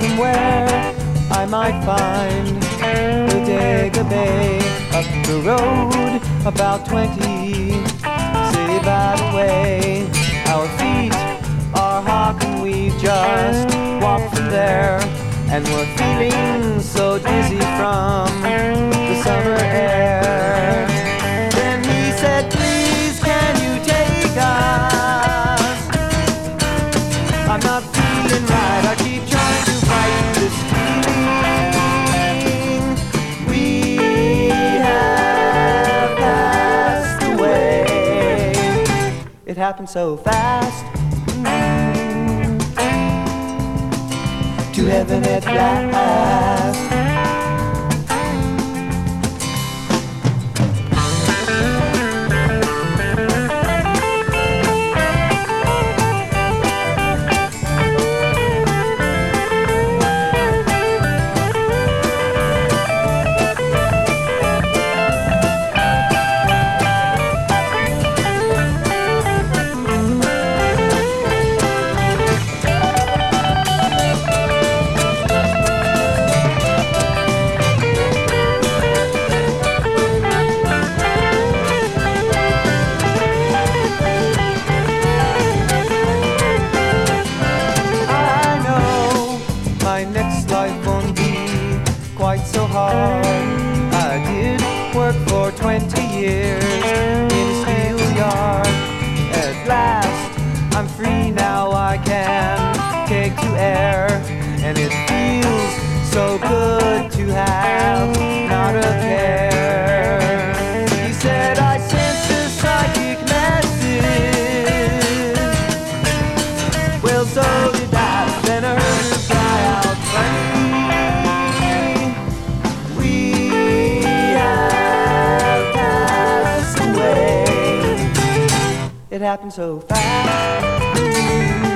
from where I might find Bodega Bay. Up the road, about 20 city battle way. Our feet are hot and we just walked from there, and we're feeling so dizzy from the summer air. Then he said, please can you take us? I'm not feeling right, I keep trying to fight this feeling. We have passed away. It happened so fast. To heaven at last. I did work for 20 years in a steel yard. At last, I'm free now, I can take to air, and it feels so good to have not a care. He said, I sensed a psychic message. Well, so did I. Then I heard her cry out, funny. It happened so fast.